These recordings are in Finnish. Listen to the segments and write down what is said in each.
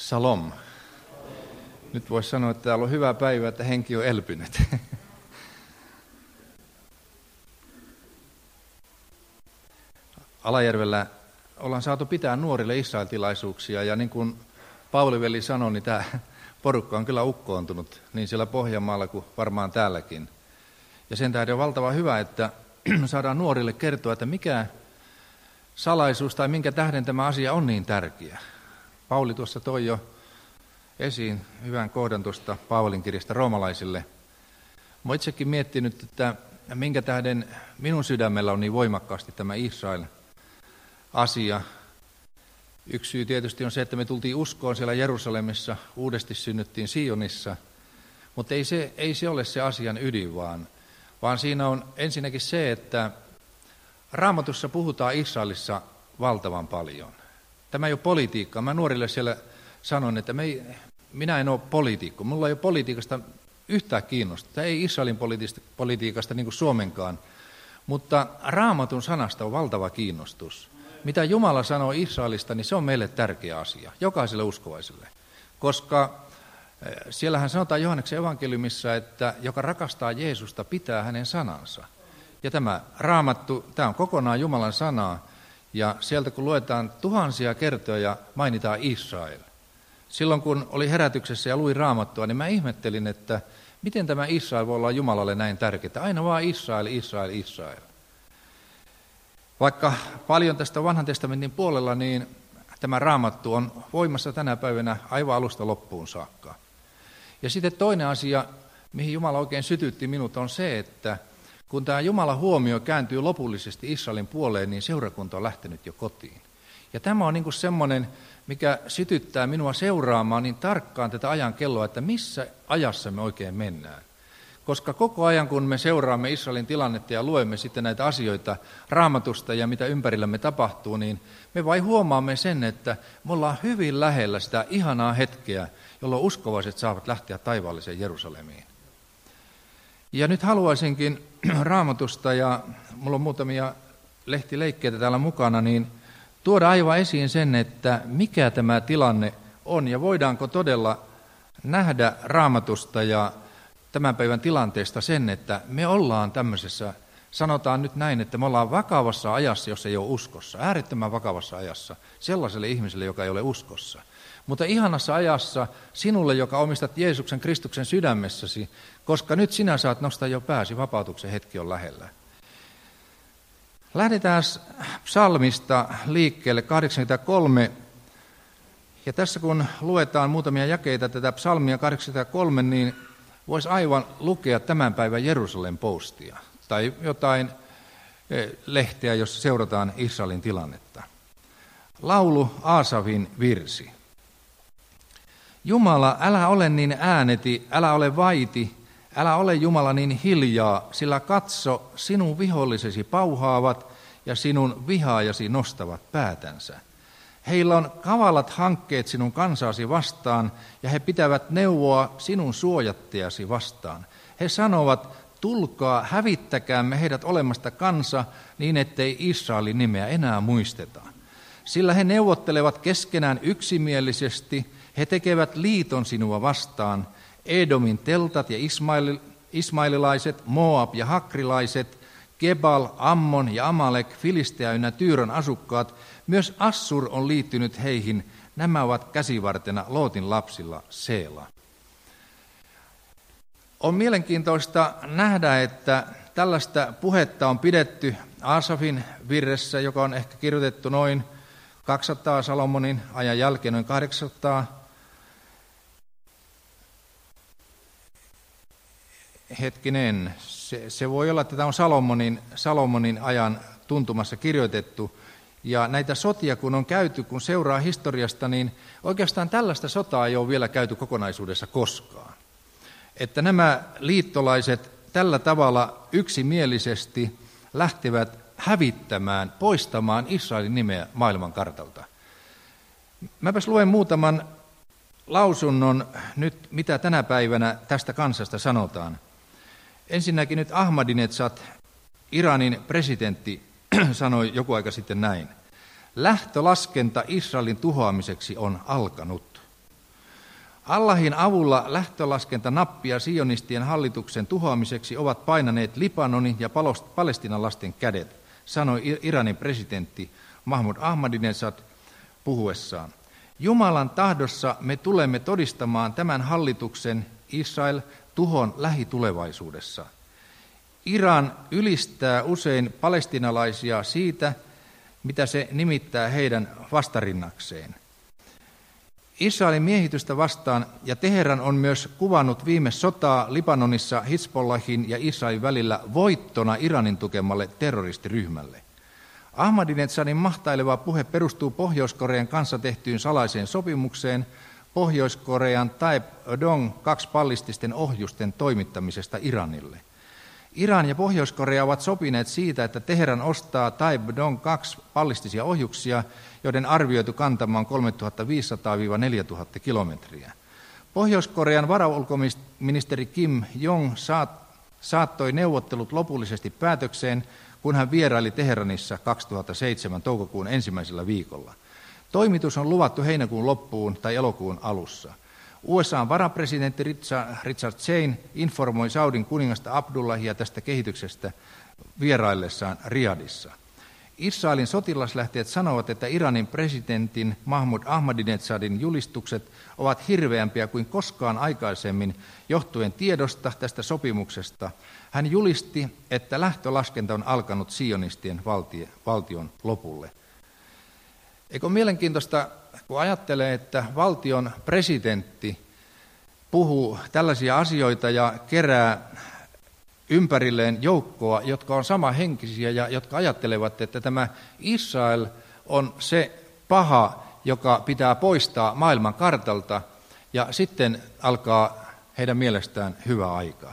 Shalom. Nyt voisi sanoa, että täällä on hyvä päivä, että henki on elpynyt. Alajärvellä ollaan saatu pitää nuorille israeltilaisuuksia, ja niin kuin Pauli-veli sanoi, niin tämä porukka on kyllä ukkoontunut niin siellä Pohjanmaalla kuin varmaan täälläkin. Ja sen tähden on valtavan hyvä, että saadaan nuorille kertoa, että mikä salaisuus tai minkä tähden tämä asia on niin tärkeä. Pauli tuossa toi jo esiin hyvän kohdan tuosta Paavalin kirjasta roomalaisille. Mä oon itsekin miettinyt, että minkä tähden minun sydämellä on niin voimakkaasti tämä Israel-asia. Yksi syy tietysti on se, että me tultiin uskoon siellä Jerusalemissa, uudesti synnyttiin Sionissa, mutta ei se ole se asian ydin, vaan siinä on ensinnäkin se, että Raamatussa puhutaan Israelissa valtavan paljon. Tämä ei ole politiikkaa. Mä nuorille siellä sanon, että minä en ole poliitikko. Mulla ei ole politiikasta yhtään kiinnostusta. Ei Israelin politiikasta niin kuin Suomenkaan. Mutta Raamatun sanasta on valtava kiinnostus. Mitä Jumala sanoo Israelista, niin se on meille tärkeä asia, jokaiselle uskovaiselle. Koska siellähän sanotaan Johanneksen evankeliumissa, että joka rakastaa Jeesusta, pitää hänen sanansa. Ja tämä Raamattu, tämä on kokonaan Jumalan sanaa. Ja sieltä kun luetaan tuhansia kertoja, mainitaan Israel. Silloin kun oli herätyksessä ja luin Raamattua, niin mä ihmettelin, että miten tämä Israel voi olla Jumalalle näin tärkeää. Aina vaan Israel, Israel, Israel. Vaikka paljon tästä vanhan testamentin puolella, niin tämä Raamattu on voimassa tänä päivänä aivan alusta loppuun saakka. Ja sitten toinen asia, mihin Jumala oikein sytytti minut, on se, että kun tämä Jumalan huomio kääntyy lopullisesti Israelin puoleen, niin seurakunta on lähtenyt jo kotiin. Ja tämä on niin kuin semmoinen, mikä sytyttää minua seuraamaan niin tarkkaan tätä ajan kelloa, että missä ajassa me oikein mennään. Koska koko ajan, kun me seuraamme Israelin tilannetta ja luemme sitten näitä asioita Raamatusta ja mitä ympärillämme tapahtuu, niin me vain huomaamme sen, että me ollaan hyvin lähellä sitä ihanaa hetkeä, jolloin uskovaiset saavat lähteä taivaalliseen Jerusalemiin. Ja nyt haluaisinkin Raamatusta, ja mulla on muutamia lehtileikkeitä täällä mukana, niin tuoda aivan esiin sen, että mikä tämä tilanne on, ja voidaanko todella nähdä Raamatusta ja tämän päivän tilanteesta sen, että me ollaan tämmöisessä, sanotaan nyt näin, että me ollaan vakavassa ajassa, jos ei ole uskossa, äärettömän vakavassa ajassa, sellaiselle ihmiselle, joka ei ole uskossa. Mutta ihanassa ajassa sinulle, joka omistat Jeesuksen Kristuksen sydämessäsi, koska nyt sinä saat nostaa jo pääsi, vapautuksen hetki on lähellä. Lähdetään psalmista liikkeelle 83, ja tässä kun luetaan muutamia jakeita tätä psalmia 83, niin voisi aivan lukea tämän päivän Jerusalem Postia, tai jotain lehteä, jos seurataan Israelin tilannetta. Laulu Aasafin virsi. Jumala, älä ole niin ääneti, älä ole vaiti, älä ole Jumala niin hiljaa, sillä katso, sinun vihollisesi pauhaavat ja sinun vihaajasi nostavat päätänsä. Heillä on kavalat hankkeet sinun kansaasi vastaan ja he pitävät neuvoa sinun suojattajasi vastaan. He sanovat, tulkaa, hävittäkäämme heidät olemasta kansa niin, ettei Israelin nimeä enää muisteta. Sillä he neuvottelevat keskenään yksimielisesti, he tekevät liiton sinua vastaan, Edomin teltat ja ismaililaiset, Moab ja hakrilaiset, Gebal, Ammon ja Amalek, Filistea ynnä Tyyron asukkaat, myös Assur on liittynyt heihin, nämä ovat käsivartena Lootin lapsilla Seela. On mielenkiintoista nähdä, että tällaista puhetta on pidetty Aasafin virressä, joka on ehkä kirjoitettu noin 200 Salomonin ajan jälkeen, noin 800. Hetkinen, se voi olla, että tämä on Salomonin ajan tuntumassa kirjoitettu. Ja näitä sotia, kun on käyty, kun seuraa historiasta, niin oikeastaan tällaista sotaa ei ole vielä käyty kokonaisuudessa koskaan. Että nämä liittolaiset tällä tavalla yksimielisesti lähtevät hävittämään, poistamaan Israelin nimeä maailmankartalta. Mäpäs luen muutaman lausunnon nyt, mitä tänä päivänä tästä kansasta sanotaan. Ensinnäkin nyt Ahmadinejad, Iranin presidentti, sanoi joku aika sitten näin. Lähtölaskenta Israelin tuhoamiseksi on alkanut. Allahin avulla lähtölaskentanappia sionistien hallituksen tuhoamiseksi ovat painaneet Libanonin ja palestiinalaisten kädet, sanoi Iranin presidentti Mahmoud Ahmadinejad puhuessaan. Jumalan tahdossa me tulemme todistamaan tämän hallituksen Israel tuhon lähitulevaisuudessa. Iran ylistää usein palestiinalaisia siitä, mitä se nimittää heidän vastarinnakseen. Israelin miehitystä vastaan ja Teheran on myös kuvannut viime sotaa Libanonissa Hizbollahin ja Israelin välillä voittona Iranin tukemalle terroristiryhmälle. Ahmadinejadin mahtaileva puhe perustuu Pohjois-Korean kanssa tehtyyn salaiseen sopimukseen Pohjois-Korean Taepodong 2 ballististen ohjusten toimittamisesta Iranille. Iran ja Pohjois-Korea ovat sopineet siitä, että Teheran ostaa Taepodong 2 ballistisia ohjuksia, joiden arvioitu kantama on 3500–4000 kilometriä. Pohjois-Korean varaulkoministeri Kim Jong saattoi neuvottelut lopullisesti päätökseen, kun hän vieraili Teheranissa 2007 toukokuun ensimmäisellä viikolla. Toimitus on luvattu heinäkuun loppuun tai elokuun alussa. USA:n varapresidentti Richard Cheney informoi Saudin kuningasta Abdullahia tästä kehityksestä vieraillessaan Riyadissa. Israelin sotilaslähteet sanovat, että Iranin presidentin Mahmoud Ahmadinejadin julistukset ovat hirveämpiä kuin koskaan aikaisemmin johtuen tiedosta tästä sopimuksesta. Hän julisti, että lähtölaskenta on alkanut sionistien valtion lopulle. Eikö mielenkiintoista, kun ajattelee, että valtion presidentti puhuu tällaisia asioita ja kerää ympärilleen joukkoa, jotka on samahenkisiä ja jotka ajattelevat, että tämä Israel on se paha, joka pitää poistaa maailman kartalta, ja sitten alkaa heidän mielestään hyvä aika.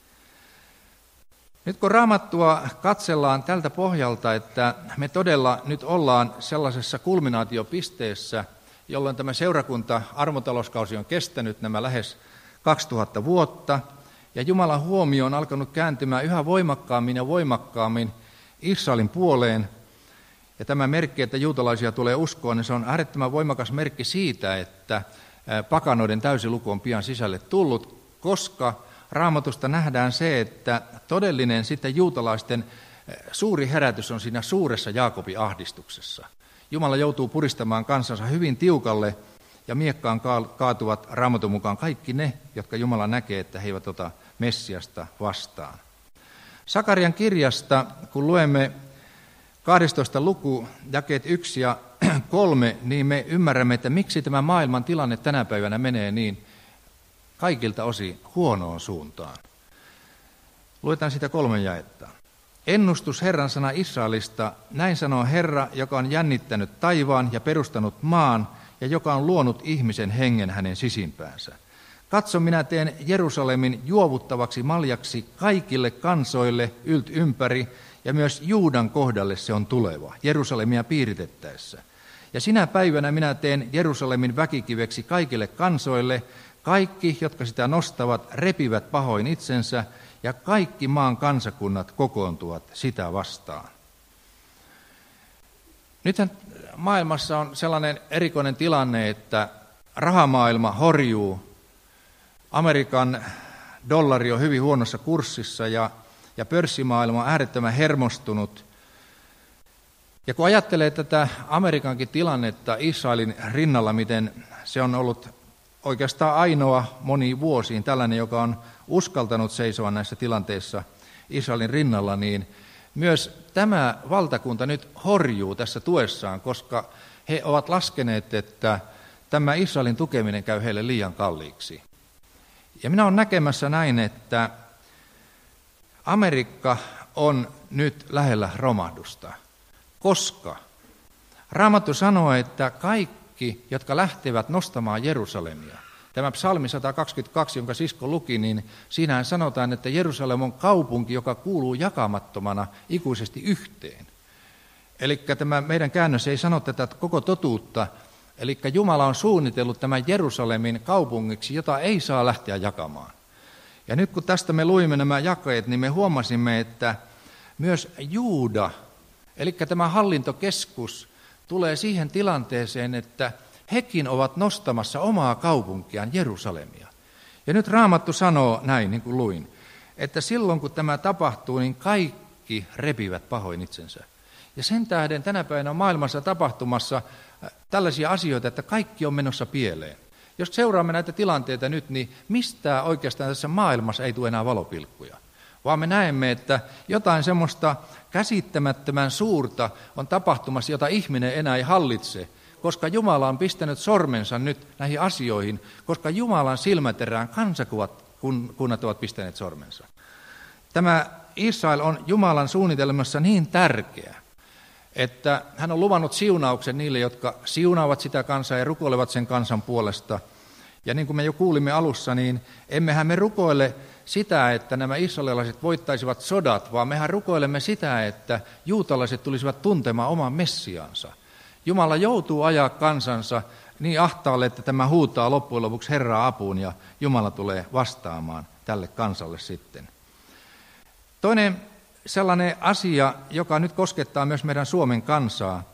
Nyt kun Raamattua katsellaan tältä pohjalta, että me todella nyt ollaan sellaisessa kulminaatiopisteessä, jolloin tämä seurakunta-armotalouskausi on kestänyt nämä lähes 2000 vuotta, ja Jumalan huomio on alkanut kääntymään yhä voimakkaammin ja voimakkaammin Israelin puoleen, ja tämä merkki, että juutalaisia tulee uskoa, niin se on äärettömän voimakas merkki siitä, että pakanoiden täysiluku on pian sisälle tullut, koska Raamatusta nähdään se, että todellinen sitten juutalaisten suuri herätys on siinä suuressa Jaakobin ahdistuksessa. Jumala joutuu puristamaan kansansa hyvin tiukalle, ja miekkaan kaatuvat Raamatun mukaan kaikki ne, jotka Jumala näkee, että he eivät ota Messiasta vastaan. Sakarian kirjasta, kun luemme 12. luku, jakeet 1 ja 3, niin me ymmärrämme, että miksi tämä maailman tilanne tänä päivänä menee niin kaikilta osin huonoon suuntaan. Luetaan sitä 3 jaetta. Ennustus Herran sana Israelista, näin sanoo Herra, joka on jännittänyt taivaan ja perustanut maan, ja joka on luonut ihmisen hengen hänen sisimpäänsä. Katso, minä teen Jerusalemin juovuttavaksi maljaksi kaikille kansoille ympäri, ja myös Juudan kohdalle se on tuleva, Jerusalemia piiritettäessä. Ja sinä päivänä minä teen Jerusalemin väkikiveksi kaikille kansoille, kaikki, jotka sitä nostavat, repivät pahoin itsensä, ja kaikki maan kansakunnat kokoontuvat sitä vastaan. Nythän maailmassa on sellainen erikoinen tilanne, että rahamaailma horjuu, Amerikan dollari on hyvin huonossa kurssissa ja pörssimaailma on äärettömän hermostunut. Ja kun ajattelee tätä Amerikankin tilannetta Israelin rinnalla, miten se on ollut oikeastaan ainoa moniin vuosiin tällainen, joka on uskaltanut seisoa näissä tilanteissa Israelin rinnalla, niin myös tämä valtakunta nyt horjuu tässä tuessaan, koska he ovat laskeneet, että tämä Israelin tukeminen käy heille liian kalliiksi. Ja minä olen näkemässä näin, että Amerikka on nyt lähellä romahdusta, koska Raamattu sanoo, että kaikki, jotka lähtevät nostamaan Jerusalemia, tämä psalmi 122, jonka sisko luki, niin siinähän sanotaan, että Jerusalem on kaupunki, joka kuuluu jakamattomana ikuisesti yhteen. Eli tämä meidän käännös ei sano tätä koko totuutta, eli Jumala on suunnitellut tämän Jerusalemin kaupungiksi, jota ei saa lähteä jakamaan. Ja nyt kun tästä me luimme nämä jakeet, niin me huomasimme, että myös Juuda, eli tämä hallintokeskus, tulee siihen tilanteeseen, että hekin ovat nostamassa omaa kaupunkiaan Jerusalemia. Ja nyt Raamattu sanoo näin, niin kuin luin, että silloin kun tämä tapahtuu, niin kaikki repivät pahoin itsensä. Ja sen tähden tänä päivänä on maailmassa tapahtumassa tällaisia asioita, että kaikki on menossa pieleen. Jos seuraamme näitä tilanteita nyt, niin mistään oikeastaan tässä maailmassa ei tule enää valopilkkuja. Vaan me näemme, että jotain semmoista käsittämättömän suurta on tapahtumassa, jota ihminen enää ei hallitse, koska Jumala on pistänyt sormensa nyt näihin asioihin, koska Jumalan silmäterään kansakunnat ovat pistäneet sormensa. Tämä Israel on Jumalan suunnitelmassa niin tärkeä, että hän on luvannut siunauksen niille, jotka siunaavat sitä kansaa ja rukoilevat sen kansan puolesta. Ja niin kuin me jo kuulimme alussa, niin emmehän me rukoile sitä, että nämä israelilaiset voittaisivat sodat, vaan mehän rukoilemme sitä, että juutalaiset tulisivat tuntemaan oman Messiaansa. Jumala joutuu ajaa kansansa niin ahtaalle, että tämä huutaa loppujen lopuksi Herraa apuun ja Jumala tulee vastaamaan tälle kansalle sitten. Toinen sellainen asia, joka nyt koskettaa myös meidän Suomen kansaa.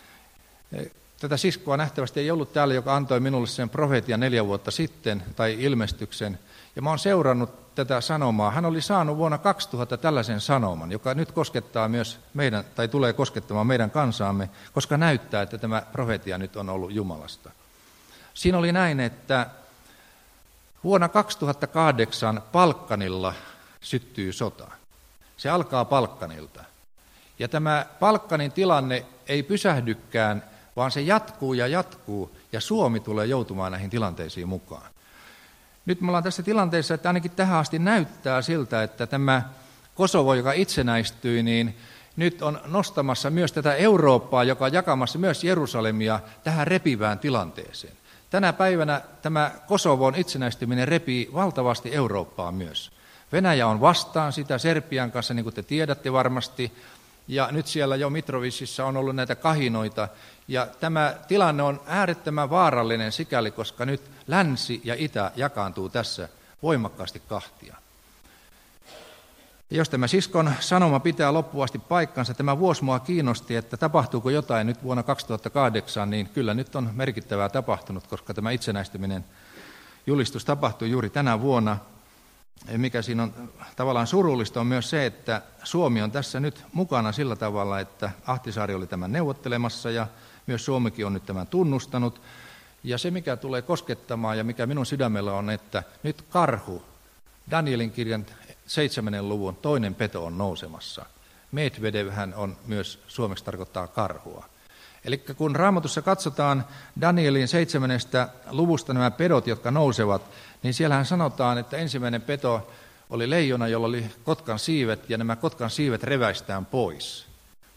Tätä siskoa nähtävästi ei ollut täällä, joka antoi minulle sen profetian 4 vuotta sitten, tai ilmestyksen. Ja mä oon seurannut tätä sanomaa. Hän oli saanut vuonna 2000 tällaisen sanoman, joka nyt koskettaa myös meidän, tai tulee koskettamaan meidän kansaamme, koska näyttää, että tämä profetia nyt on ollut Jumalasta. Siinä oli näin, että vuonna 2008 Balkanilla syttyy sota. Se alkaa Balkanilta. Ja tämä Balkanin tilanne ei pysähdykään, vaan se jatkuu, ja Suomi tulee joutumaan näihin tilanteisiin mukaan. Nyt me ollaan tässä tilanteessa, että ainakin tähän asti näyttää siltä, että tämä Kosovo, joka itsenäistyi, niin nyt on nostamassa myös tätä Eurooppaa, joka on jakamassa myös Jerusalemia tähän repivään tilanteeseen. Tänä päivänä tämä Kosovon itsenäistyminen repii valtavasti Eurooppaa myös. Venäjä on vastaan sitä Serbian kanssa, niin kuin te tiedätte varmasti, ja nyt siellä jo Mitrovicissa on ollut näitä kahinoita, ja tämä tilanne on äärettömän vaarallinen sikäli, koska nyt länsi ja itä jakaantuu tässä voimakkaasti kahtia. Ja jos tämä siskon sanoma pitää loppuasti paikkansa, tämä vuosi mua kiinnosti, että tapahtuuko jotain nyt vuonna 2008, niin kyllä nyt on merkittävää tapahtunut, koska tämä itsenäistyminen julistus tapahtui juuri tänä vuonna. Mikä siinä on tavallaan surullista on myös se, että Suomi on tässä nyt mukana sillä tavalla, että Ahtisaari oli tämän neuvottelemassa ja myös Suomikin on nyt tämän tunnustanut. Ja se, mikä tulee koskettamaan ja mikä minun sydämellä on, että nyt karhu, Danielin kirjan 7. luvun toinen peto on nousemassa. Medvedevhän on myös suomeksi tarkoittaa karhua. Eli kun Raamatussa katsotaan Danielin 7. luvusta nämä pedot, jotka nousevat, niin siellähän sanotaan, että ensimmäinen peto oli leijona, jolla oli kotkan siivet, ja nämä kotkan siivet reväistään pois.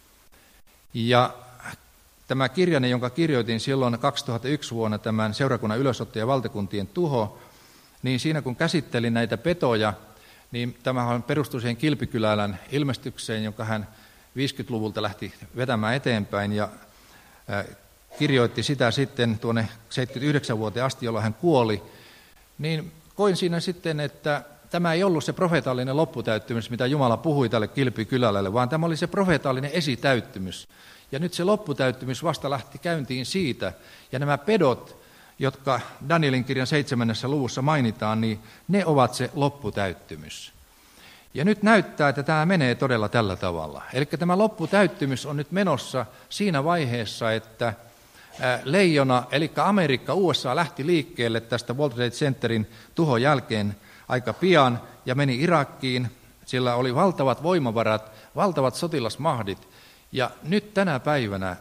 Ja tämä kirjani, jonka kirjoitin silloin 2001 vuonna, tämän seurakunnan ylösotto ja valtakuntien tuho, niin siinä kun käsittelin näitä petoja, niin tämähän perustui siihen Kilpikylälän ilmestykseen, jonka hän 50-luvulta lähti vetämään eteenpäin, ja kirjoitti sitä sitten tuonne 79 vuoteen asti, jolloin hän kuoli, niin koin siinä sitten, että tämä ei ollut se profeetallinen lopputäyttymys, mitä Jumala puhui tälle Kilpikylälälle, vaan tämä oli se profeetallinen esitäyttymys. Ja nyt se lopputäyttymys vasta lähti käyntiin siitä, ja nämä pedot, jotka Danielin kirjan 7. luvussa mainitaan, niin ne ovat se lopputäyttymys. Ja nyt näyttää, että tämä menee todella tällä tavalla. Eli tämä lopputäyttymys on nyt menossa siinä vaiheessa, että leijona, eli Amerikka, USA lähti liikkeelle tästä World Trade Centerin tuhon jälkeen aika pian ja meni Irakiin. Sillä oli valtavat voimavarat, valtavat sotilasmahdit. Ja nyt tänä päivänä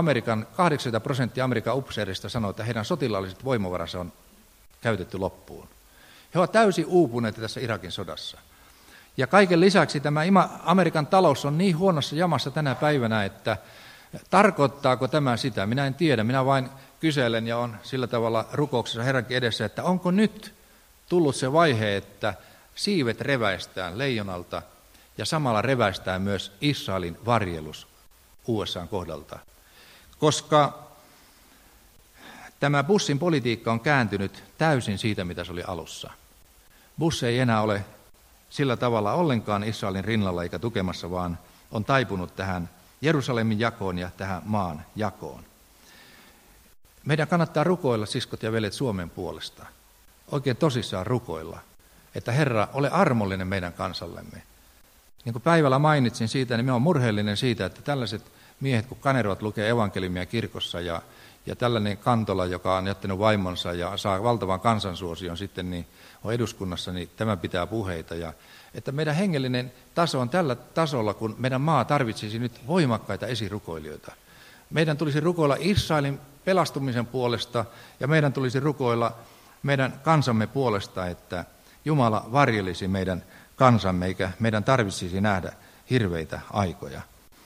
80% Amerikan upseerista sanoo, että heidän sotilaalliset voimavaransa on käytetty loppuun. He ovat täysin uupuneet tässä Irakin sodassa. Ja kaiken lisäksi tämä Amerikan talous on niin huonossa jamassa tänä päivänä, että tarkoittaako tämä sitä? Minä en tiedä, minä vain kyselen ja on sillä tavalla rukouksessa Herrankin edessä, että onko nyt tullut se vaihe, että siivet reväistään leijonalta ja samalla reväistään myös Israelin varjelus USA:n kohdalta. Koska tämä Bushin politiikka on kääntynyt täysin siitä, mitä se oli alussa. Bush ei enää ole sillä tavalla ollenkaan Israelin rinnalla eikä tukemassa, vaan on taipunut tähän Jerusalemin jakoon ja tähän maan jakoon. meidän kannattaa rukoilla, siskot ja veljet, Suomen puolesta. Oikein tosissaan rukoilla, että Herra, ole armollinen meidän kansallemme. Niin kuin päivällä mainitsin siitä, niin minä olen murheellinen siitä, että tällaiset miehet, kun Kanervat lukee evankeliumia kirkossa ja tällainen Kantola, joka on jättänyt vaimonsa ja saa valtavan kansansuosion sitten, niin on eduskunnassa, niin tämä pitää puheita. Ja että meidän hengellinen taso on tällä tasolla, kun meidän maa tarvitsisi nyt voimakkaita esirukoilijoita. Meidän tulisi rukoilla Israelin pelastumisen puolesta ja meidän tulisi rukoilla meidän kansamme puolesta, että Jumala varjelisi meidän kansamme, eikä meidän tarvitsisi nähdä hirveitä aikoja.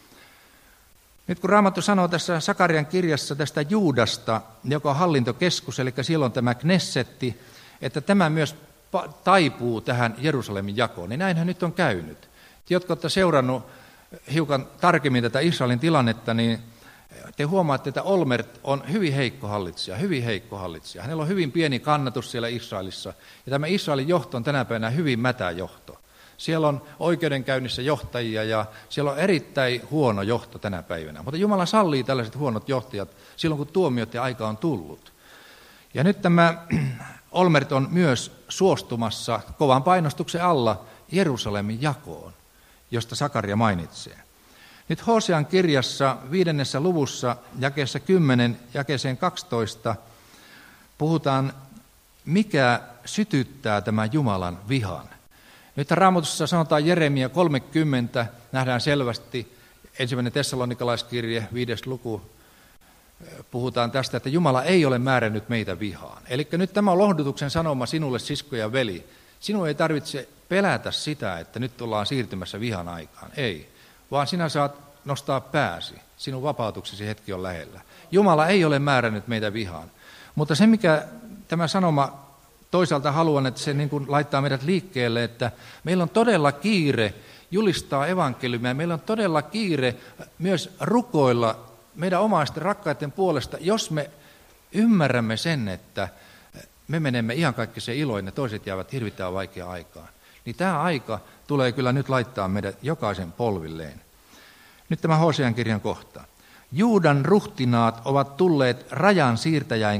Nyt kun Raamattu sanoo tässä Sakarian kirjassa tästä Juudasta, joka on hallintokeskus, eli siellä on tämä Knessetti, että tämä myös taipuu tähän Jerusalemin jakoon, niin näinhän nyt on käynyt. Jotka olette seurannut hiukan tarkemmin tätä Israelin tilannetta, niin te huomaatte, että Olmert on hyvin heikko hallitsija. Hänellä on hyvin pieni kannatus siellä Israelissa, ja tämä Israelin johto on tänä päivänä hyvin mätä johto. Siellä on oikeudenkäynnissä johtajia ja siellä on erittäin huono johto tänä päivänä. Mutta Jumala sallii tällaiset huonot johtajat silloin, kun tuomioiden aika on tullut. Ja nyt tämä Olmert on myös suostumassa kovan painostuksen alla Jerusalemin jakoon, josta Sakaria mainitsee. Nyt Hosean kirjassa 5. luvussa jakeessa 10, jakeeseen 12 puhutaan, mikä sytyttää tämän Jumalan vihan. Nyt Raamatussa sanotaan Jeremia 30, nähdään selvästi, 1. Tessalonikalaiskirje, 5. luku, puhutaan tästä, että Jumala ei ole määrännyt meitä vihaan. Eli nyt tämä on lohdutuksen sanoma sinulle, sisko ja veli. Sinun ei tarvitse pelätä sitä, että nyt ollaan siirtymässä vihan aikaan. Ei, vaan sinä saat nostaa pääsi. Sinun vapautuksesi hetki on lähellä. Jumala ei ole määrännyt meitä vihaan. Mutta se, mikä tämä sanoma toisaalta haluan, että se niin kuin laittaa meidät liikkeelle, että meillä on todella kiire julistaa evankeliumia. Meillä on todella kiire myös rukoilla meidän omaisten rakkaiden puolesta, jos me ymmärrämme sen, että me menemme ihan kaikki se iloin ja toiset jäävät hirvittävän vaikeaan aikaan. Niin tämä aika tulee kyllä nyt laittaa meidät jokaisen polvilleen. Nyt tämä Hosean kirjan kohta. Juudan ruhtinaat ovat tulleet rajan siirtäjäin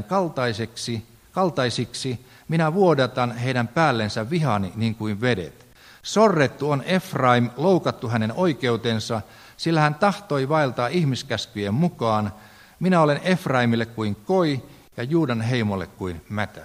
kaltaisiksi, minä vuodatan heidän päällensä vihani niin kuin vedet. Sorrettu on Efraim, loukattu hänen oikeutensa, sillä hän tahtoi vaeltaa ihmiskäskyjen mukaan. Minä olen Efraimille kuin koi ja Juudan heimolle kuin mätä.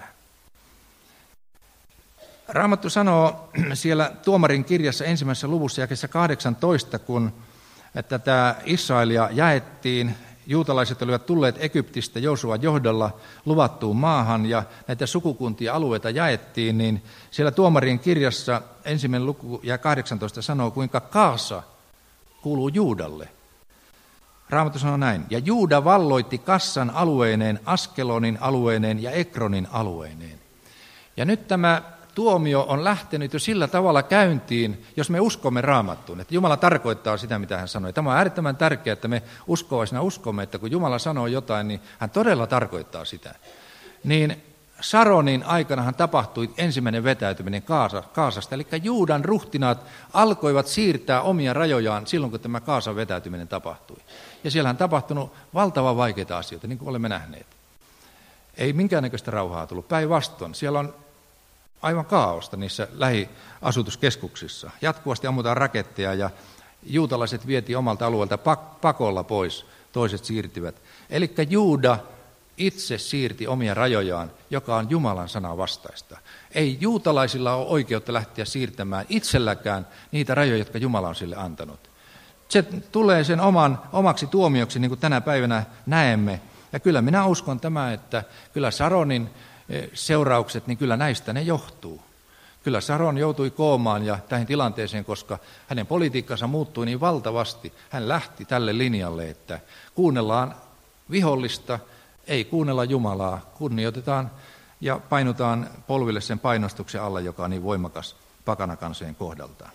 Raamattu sanoo siellä Tuomarin kirjassa 1. luvussa jakeessa 18, kun tätä Israelia jaettiin, juutalaiset olivat tulleet Egyptistä Joosuan johdolla luvattuun maahan ja näitä sukukuntia alueita jaettiin, niin siellä Tuomarien kirjassa 1. luku ja 18 sanoo, kuinka Kaasa kuuluu Juudalle. Raamattu sanoo näin, ja Juuda valloitti Kassan alueineen, Askelonin alueineen ja Ekronin alueineen. Ja nyt tämä tuomio on lähtenyt jo sillä tavalla käyntiin, jos me uskomme Raamattuun, että Jumala tarkoittaa sitä, mitä hän sanoi. Tämä on äärettömän tärkeää, että me uskovaisina uskomme, että kun Jumala sanoo jotain, niin hän todella tarkoittaa sitä. Niin Saronin aikanahan tapahtui ensimmäinen vetäytyminen Kaasasta, eli Juudan ruhtinaat alkoivat siirtää omia rajojaan silloin, kun tämä Kaasan vetäytyminen tapahtui. Ja siellä on tapahtunut valtavan vaikeita asioita, niin kuin olemme nähneet. Ei minkäännäköistä rauhaa tullut, päinvastoin. Siellä on aivan kaaosta niissä lähiasutuskeskuksissa. Jatkuvasti ammutaan raketteja ja juutalaiset vietiin omalta alueelta pakolla pois, toiset siirtyvät. Eli Juuda itse siirti omia rajojaan, joka on Jumalan sanan vastaista. Ei juutalaisilla ole oikeutta lähteä siirtämään itselläkään niitä rajoja, jotka Jumala on sille antanut. Se tulee sen omaksi tuomioksi, niin kuin tänä päivänä näemme. Ja kyllä minä uskon tämä, että kyllä Saronin seuraukset, niin kyllä näistä ne johtuu. Kyllä Saron joutui koomaan ja tähän tilanteeseen, koska hänen politiikkansa muuttui niin valtavasti. Hän lähti tälle linjalle, että kuunnellaan vihollista, ei kuunnella Jumalaa, kunnioitetaan ja painutaan polville sen painostuksen alla, joka on niin voimakas pakanakansojen kohdaltaan.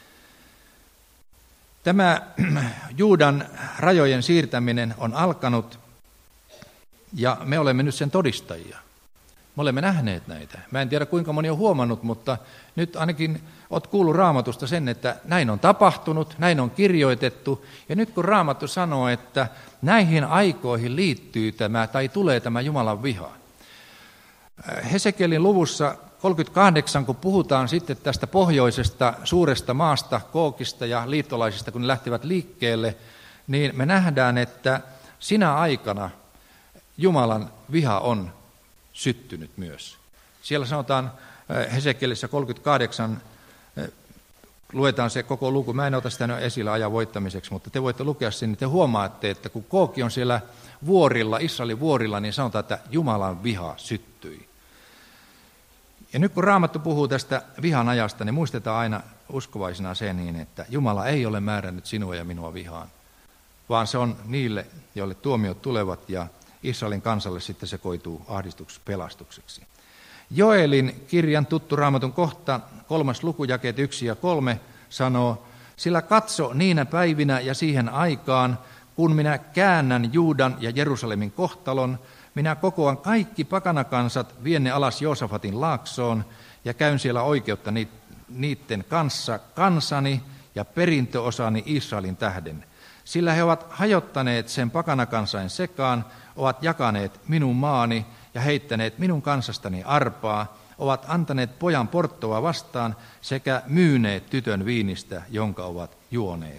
Tämä Juudan rajojen siirtäminen on alkanut ja me olemme nyt sen todistajia. Me olemme nähneet näitä. Mä en tiedä kuinka moni on huomannut, mutta nyt ainakin olet kuullut Raamatusta sen, että näin on tapahtunut, näin on kirjoitettu. Ja nyt kun Raamattu sanoo, että näihin aikoihin liittyy tämä tai tulee tämä Jumalan viha. Hesekielin luvussa 38, kun puhutaan sitten tästä pohjoisesta suuresta maasta, Kookista ja liittolaisista, kun ne lähtevät liikkeelle, niin me nähdään, että sinä aikana Jumalan viha on syttynyt myös. Siellä sanotaan Hesekielissä 38, luetaan se koko luku. Mä en ota sitä esillä ajan voittamiseksi, mutta te voitte lukea sen, niin te huomaatte, että kun Kooki on siellä vuorilla, Israelin vuorilla, niin sanotaan, että Jumalan viha syttyi. Ja nyt kun Raamattu puhuu tästä vihan ajasta, niin muistetaan aina uskovaisina se niin, että Jumala ei ole määrännyt sinua ja minua vihaan, vaan se on niille, joille tuomiot tulevat, ja Israelin kansalle sitten se koituu ahdistukseksi, pelastukseksi. Joelin kirjan tuttu Raamatun kohta, 3. luku, jakeet 1 ja 3 sanoo, sillä katso niinä päivinä ja siihen aikaan, kun minä käännän Juudan ja Jerusalemin kohtalon, minä kokoan kaikki pakanakansat, vien ne alas Joosafatin laaksoon ja käyn siellä oikeutta niiden kanssa kansani ja perintöosani Israelin tähden. Sillä he ovat hajottaneet sen pakanakansain sekaan, ovat jakaneet minun maani ja heittäneet minun kansastani arpaa, ovat antaneet pojan porttoa vastaan sekä myyneet tytön viinistä, jonka ovat juoneet.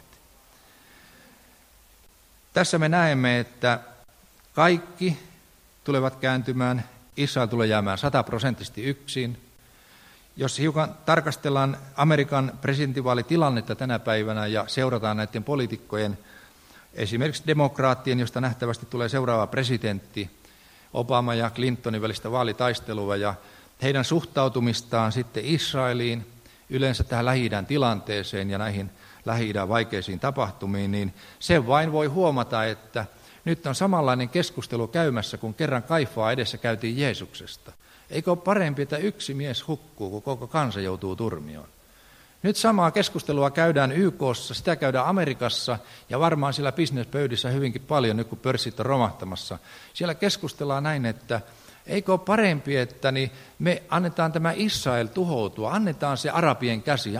Tässä me näemme, että kaikki tulevat kääntymään, Israel tulee jäämään 100% yksin. Jos hiukan tarkastellaan Amerikan presidentinvaalitilannetta tänä päivänä ja seurataan näiden poliitikkojen, esimerkiksi demokraattien, josta nähtävästi tulee seuraava presidentti, Obama ja Clintonin välistä vaalitaistelua ja heidän suhtautumistaan sitten Israeliin, yleensä tähän Lähi-idän tilanteeseen ja näihin Lähi-idän vaikeisiin tapahtumiin, niin se vain voi huomata, että nyt on samanlainen keskustelu käymässä, kun kerran Kaifaa edessä käytiin Jeesuksesta. Eikö ole parempi, että yksi mies hukkuu, kun koko kansa joutuu turmioon? Nyt samaa keskustelua käydään YK:ssa, sitä käydään Amerikassa ja varmaan siellä bisnespöydissä hyvinkin paljon, nyt kun pörssit on romahtamassa. Siellä keskustellaan näin, että eikö ole parempi, että me annetaan tämä Israel tuhoutua, annetaan se arabien käsiin,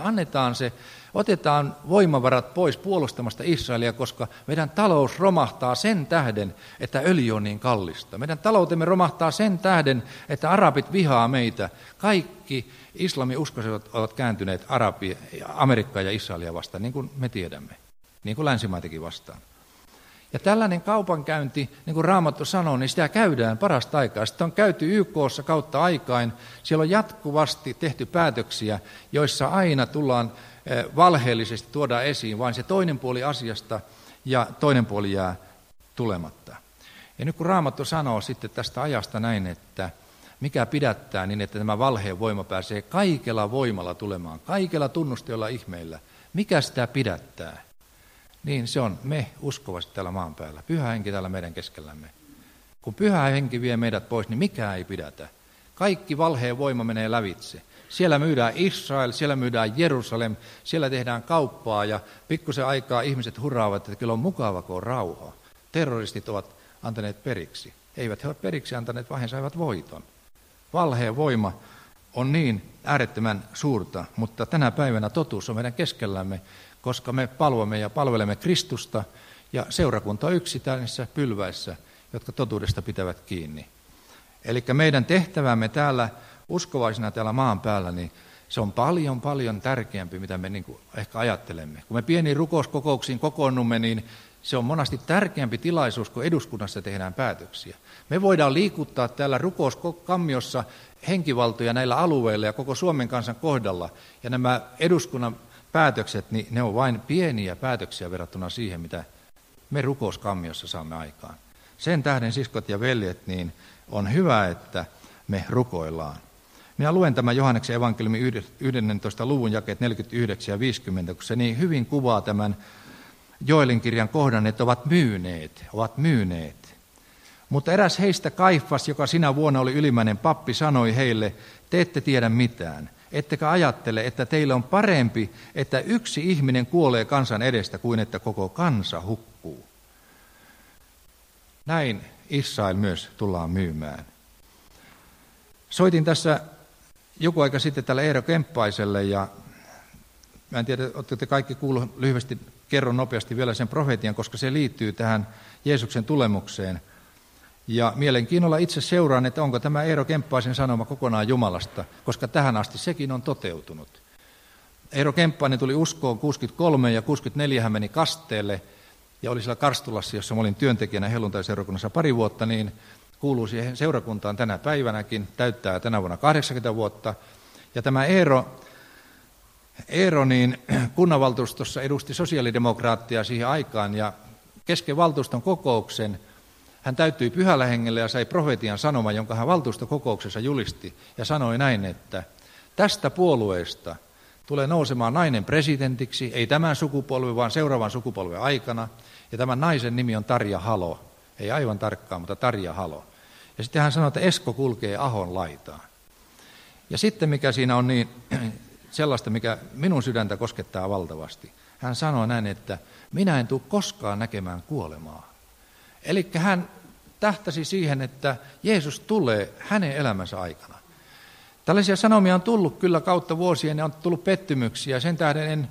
otetaan voimavarat pois puolustamasta Israelia, koska meidän talous romahtaa sen tähden, että öljy on niin kallista. Meidän taloutemme romahtaa sen tähden, että arabit vihaa meitä. Kaikki islamiuskoiset ovat kääntyneet Amerikkaa ja Israelia vastaan, niin kuin me tiedämme, niin kuin länsimaitakin vastaan. Ja tällainen kaupankäynti, niin kuin Raamattu sanoo, niin sitä käydään parasta aikaa. Sitten on käyty YK:ssa kautta aikain. Siellä on jatkuvasti tehty päätöksiä, joissa aina tullaan valheellisesti tuodaan esiin vain se toinen puoli asiasta ja toinen puoli jää tulematta. Ja nyt kun Raamattu sanoo sitten tästä ajasta näin, että mikä pidättää niin, että tämä valheen voima pääsee kaikella voimalla tulemaan, kaikella tunnusteilla ihmeillä, mikä sitä pidättää? Niin se on me uskovasti täällä maan päällä, Pyhä Henki täällä meidän keskellämme. Kun Pyhä Henki vie meidät pois, niin mikään ei pidätä. Kaikki valheen voima menee lävitse. Siellä myydään Israel, siellä myydään Jerusalem, siellä tehdään kauppaa ja pikkusen aikaa ihmiset hurraavat, että kyllä on mukava, kun on rauha. Terroristit ovat antaneet periksi. Eivät he ole periksi antaneet, vaan he saivat voiton. Valheen voima on niin äärettömän suurta, mutta tänä päivänä totuus on meidän keskellämme, koska me palvomme ja palvelemme Kristusta ja seurakunta on yksittäisissä pylväissä, jotka totuudesta pitävät kiinni. Eli meidän tehtävämme täällä uskovaisina täällä maan päällä, niin se on paljon, paljon tärkeämpi, mitä me ehkä ajattelemme. Kun me pieniin rukouskokouksiin kokoonnumme, niin se on monasti tärkeämpi tilaisuus, kun eduskunnassa tehdään päätöksiä. Me voidaan liikuttaa täällä rukouskammiossa henkivaltoja näillä alueilla ja koko Suomen kansan kohdalla. Ja nämä eduskunnan päätökset, niin ne on vain pieniä päätöksiä verrattuna siihen, mitä me rukouskammiossa saamme aikaan. Sen tähden, siskot ja veljet, niin on hyvä, että me rukoillaan. Minä luen tämän Johanneksen evankeliumin 11. luvun jakeet 49 ja 50, kun se niin hyvin kuvaa tämän Joelin kirjan kohdan, että ovat myyneet. Mutta eräs heistä Kaifas, joka sinä vuonna oli ylimmäinen pappi, sanoi heille, te ette tiedä mitään. Ettekä ajattele, että teille on parempi, että yksi ihminen kuolee kansan edestä, kuin että koko kansa hukkuu. Näin Israel myös tullaan myymään. Soitin tässä joku aika sitten tälle Eero Kemppaiselle ja mä en tiedä, oletteko te kaikki kuullut, lyhyesti kerron nopeasti vielä sen profetian, koska se liittyy tähän Jeesuksen tulemukseen. Ja mielenkiinnolla itse seuraan, että onko tämä Eero Kemppaisen sanoma kokonaan Jumalasta, koska tähän asti sekin on toteutunut. Eero Kemppainen tuli uskoon 63 ja 64 hän meni kasteelle ja oli siellä Karstulassa, jossa mä olin työntekijänä helluntaiseurakunnassa pari vuotta, niin kuuluu siihen seurakuntaan tänä päivänäkin, täyttää tänä vuonna 80 vuotta. Ja tämä Eero niin kunnanvaltuustossa edusti sosiaalidemokraattia siihen aikaan ja kesken valtuuston kokouksen hän täyttyi pyhällä hengellä ja sai profetian sanoma, jonka hän valtuustokokouksessa julisti ja sanoi näin, että tästä puolueesta tulee nousemaan nainen presidentiksi, ei tämän sukupolven, vaan seuraavan sukupolven aikana. Ja tämän naisen nimi on Tarja Halo, ei aivan tarkkaan, mutta Tarja Halo. Ja sitten hän sanoi, että Esko kulkee Ahon laitaan. Ja sitten mikä siinä on niin sellaista, mikä minun sydäntä koskettaa valtavasti. Hän sanoi näin, että minä en tule koskaan näkemään kuolemaa. Eli hän tähtäsi siihen, että Jeesus tulee hänen elämänsä aikana. Tällaisia sanomia on tullut kyllä kautta vuosien ja on tullut pettymyksiä. Sen tähden en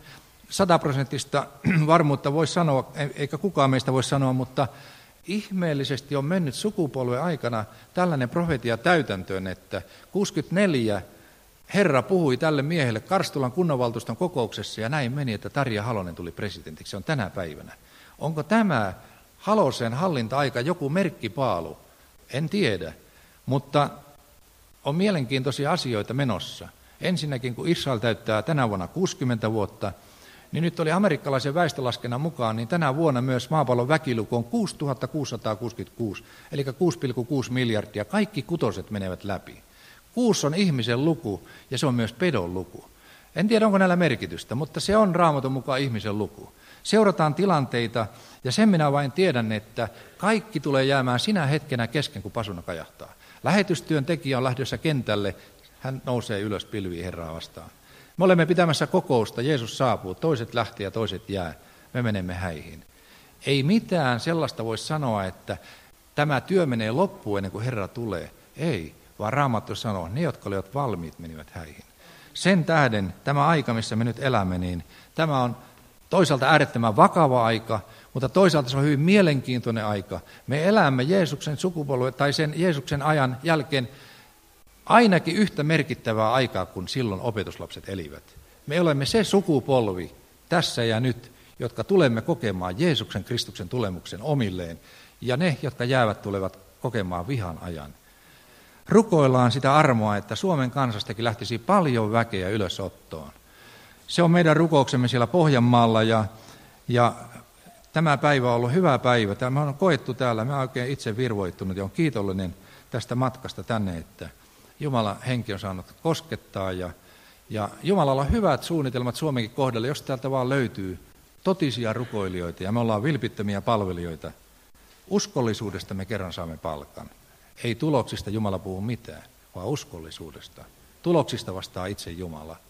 100% varmuutta voi sanoa, eikä kukaan meistä voi sanoa, mutta ihmeellisesti on mennyt sukupolven aikana tällainen profetia täytäntöön, että 64 Herra puhui tälle miehelle Karstulan kunnanvaltuuston kokouksessa ja näin meni, että Tarja Halonen tuli presidentiksi. Se on tänä päivänä. Onko tämä Halosen hallinta-aika joku merkkipaalu? En tiedä, mutta on mielenkiintoisia asioita menossa. Ensinnäkin, kun Israel täyttää tänä vuonna 60 vuotta, niin nyt oli amerikkalaisen väestölaskennan mukaan, niin tänä vuonna myös maapallon väkiluku on 6666, eli 6,6 miljardia. Kaikki kutoset menevät läpi. 6 on ihmisen luku ja se on myös pedon luku. En tiedä, onko näillä merkitystä, mutta se on Raamatun mukaan ihmisen luku. Seurataan tilanteita ja sen minä vain tiedän, että kaikki tulee jäämään sinä hetkenä kesken, kun pasuna kajahtaa. Lähetystyön tekijä on lähdössä kentälle, hän nousee ylös pilviin Herraa vastaan. Me olemme pitämässä kokousta, Jeesus saapuu, toiset lähtee ja toiset jää, me menemme häihin. Ei mitään sellaista voi sanoa, että tämä työ menee loppuun ennen kuin Herra tulee. Ei, vaan Raamattu sanoo, ne jotka olivat valmiit menivät häihin. Sen tähden tämä aika, missä me nyt elämme, niin tämä on toisaalta äärettömän vakava aika, mutta toisaalta se on hyvin mielenkiintoinen aika. Me elämme Jeesuksen sukupolven tai sen Jeesuksen ajan jälkeen ainakin yhtä merkittävää aikaa kuin silloin opetuslapset elivät. Me olemme se sukupolvi tässä ja nyt, jotka tulemme kokemaan Jeesuksen Kristuksen tulemuksen omilleen, ja ne, jotka jäävät, tulevat kokemaan vihan ajan. Rukoillaan sitä armoa, että Suomen kansastakin lähtisi paljon väkeä ylösottoon. Se on meidän rukouksemme siellä Pohjanmaalla ja tämä päivä on ollut hyvä päivä. Tämä on koettu täällä. Mä olen oikein itse virvoittunut ja olen kiitollinen tästä matkasta tänne, että Jumalan henki on saanut koskettaa ja Jumalalla on hyvät suunnitelmat Suomenkin kohdalla, jos täältä vaan löytyy totisia rukoilijoita ja me ollaan vilpittömiä palvelijoita. Uskollisuudesta me kerran saamme palkan. Ei tuloksista Jumala puhu mitään, vaan uskollisuudesta. Tuloksista vastaa itse Jumala.